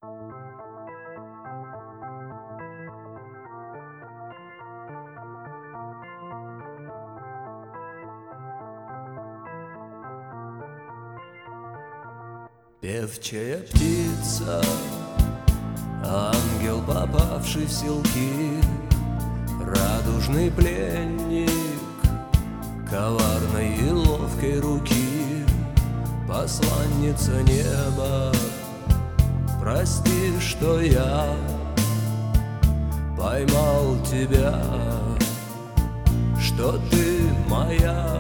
Певчая птица, ангел, попавший в селки, радужный пленник коварной и ловкой руки, посланница неба. Прости, что я поймал тебя, что ты моя,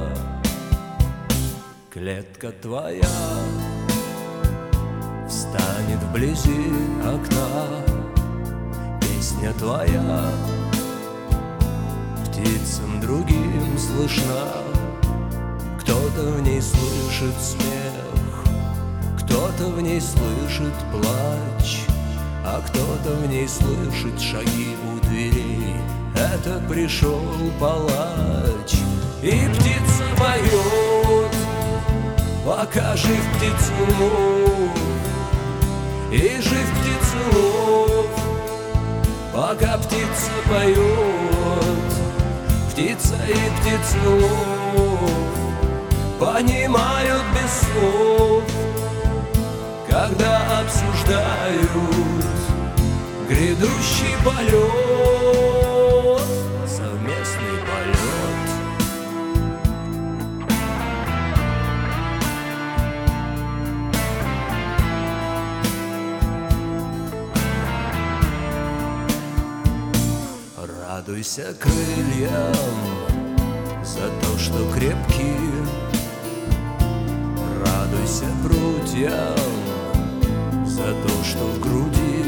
клетка твоя встанет вблизи окна. Песня твоя птицам другим слышна. Кто-то в ней слышит смех, кто-то в ней слышит плач, а кто-то в ней слышит шаги у дверей. Это пришел палач. И птица поет, пока жив птицелов, и жив птицелов, пока птица поет. Птица и птицелов понимают без слов, когда обсуждают грядущий полет, совместный полет. Радуйся крыльям за то, что крепки, радуйся прутьям за то, что в груди.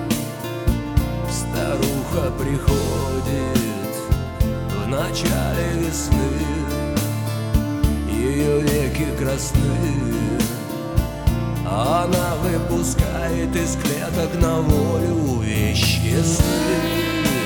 Старуха приходит в начале весны, ее веки красны, а она выпускает из клеток на волю вещие сны.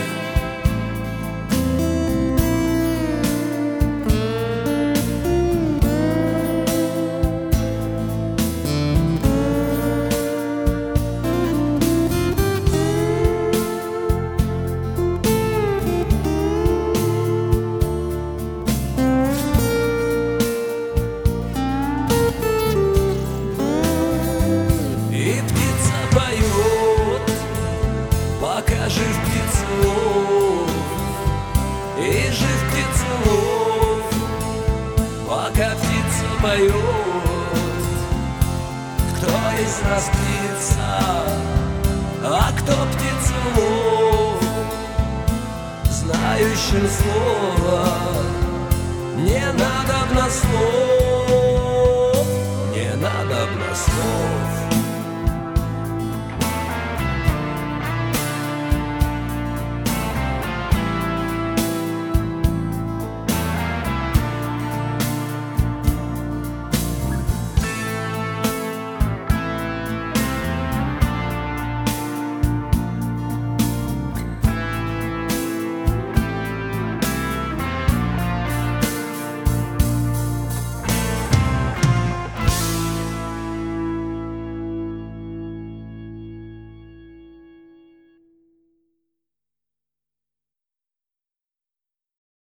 Пока жив птицелов, и жив птицелов, пока птица поет. Кто из нас птица, а кто птицелов? Знающим слова не надобно слов.